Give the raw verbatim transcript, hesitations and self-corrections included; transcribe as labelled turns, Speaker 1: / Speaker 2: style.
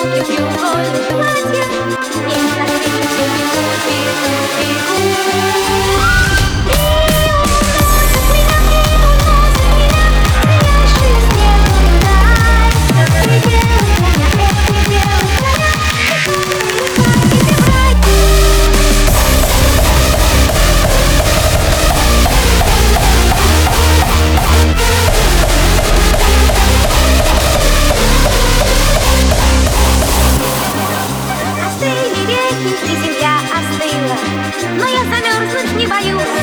Speaker 1: и треугольных платьях. И на свете бегут, бегут, бегут. И уносят меня, и уносят меня дальше снежную даль. Пределы края, эх, пределы края, и ты в рай. Остыли реки, и земля остыла, но я замерзнуть не боюсь.